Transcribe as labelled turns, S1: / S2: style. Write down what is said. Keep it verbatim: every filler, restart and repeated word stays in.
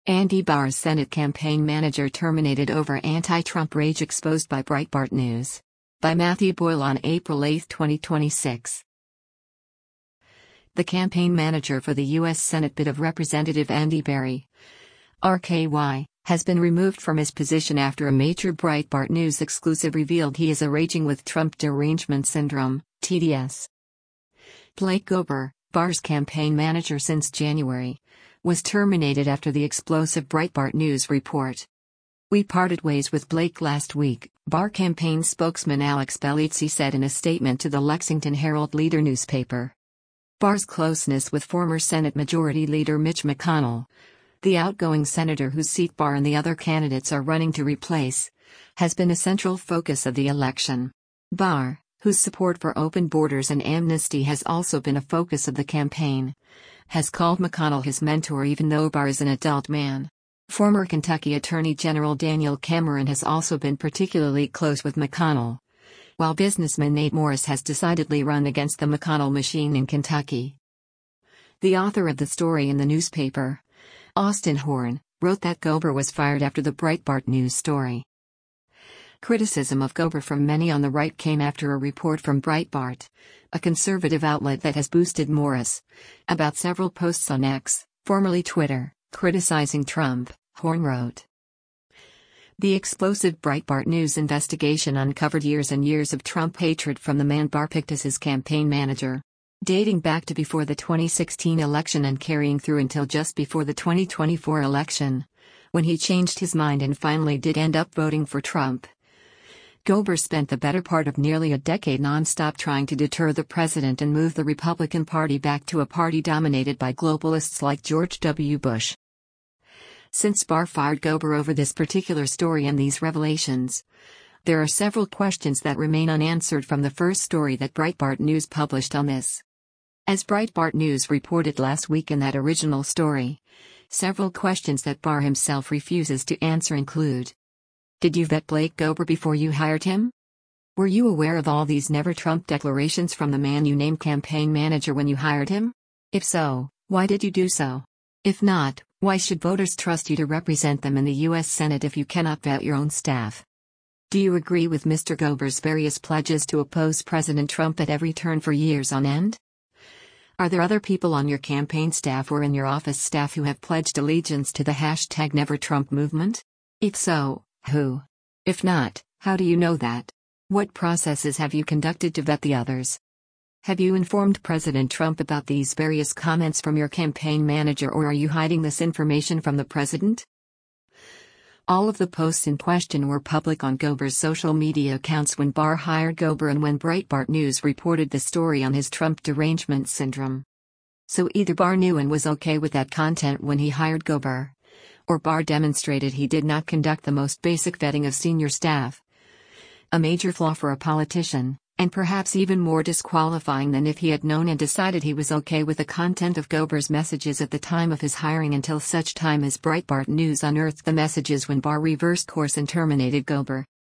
S1: Andy Barr's Senate campaign manager terminated over anti-Trump rage exposed by Breitbart News. By Matthew Boyle on April eighth, twenty twenty-six. The campaign manager for the U S Senate bid of Representative Andy Barr, R K Y, has been removed from his position after a major Breitbart News exclusive revealed he is raging with Trump derangement syndrome, T D S. Blake Gober, Barr's campaign manager since January, was terminated after the explosive Breitbart News report. "We parted ways with Blake last week," Barr campaign spokesman Alex Bellizzi said in a statement to the Lexington Herald-Leader newspaper. Barr's closeness with former Senate Majority Leader Mitch McConnell, the outgoing senator whose seat Barr and the other candidates are running to replace, has been a central focus of the election. Barr, whose support for open borders and amnesty has also been a focus of the campaign, has called McConnell his mentor even though Barr is an adult man. Former Kentucky Attorney General Daniel Cameron has also been particularly close with McConnell, while businessman Nate Morris has decidedly run against the McConnell machine in Kentucky. The author of the story in the newspaper, Austin Horn, wrote that Gober was fired after the Breitbart News story. Criticism of Gober from many on the right came after a report from Breitbart, a conservative outlet that has boosted Morris, about several posts on X, formerly Twitter, criticizing Trump, Horn wrote. The explosive Breitbart News investigation uncovered years and years of Trump hatred from the man Barr picked as his campaign manager, dating back to before the twenty sixteen election and carrying through until just before the twenty twenty-four election, when he changed his mind and finally did end up voting for Trump. Gober spent the better part of nearly a decade nonstop trying to deter the president and move the Republican Party back to a party dominated by globalists like George W. Bush. Since Barr fired Gober over this particular story and these revelations, there are several questions that remain unanswered from the first story that Breitbart News published on this. As Breitbart News reported last week in that original story, several questions that Barr himself refuses to answer include: did you vet Blake Gober before you hired him? Were you aware of all these never-Trump declarations from the man you named campaign manager when you hired him? If so, why did you do so? If not, why should voters trust you to represent them in the U S Senate if you cannot vet your own staff? Do you agree with Mister Gober's various pledges to oppose President Trump at every turn for years on end? Are there other people on your campaign staff or in your office staff who have pledged allegiance to the hashtag NeverTrump movement? If so, who? If not, how do you know that? What processes have you conducted to vet the others? Have you informed President Trump about these various comments from your campaign manager, or are you hiding this information from the president? All of the posts in question were public on Gober's social media accounts when Barr hired Gober and when Breitbart News reported the story on his Trump derangement syndrome. So either Barr knew and was okay with that content when he hired Gober, or Barr demonstrated he did not conduct the most basic vetting of senior staff. A major flaw for a politician, and perhaps even more disqualifying than if he had known and decided he was okay with the content of Gober's messages at the time of his hiring until such time as Breitbart News unearthed the messages when Barr reversed course and terminated Gober.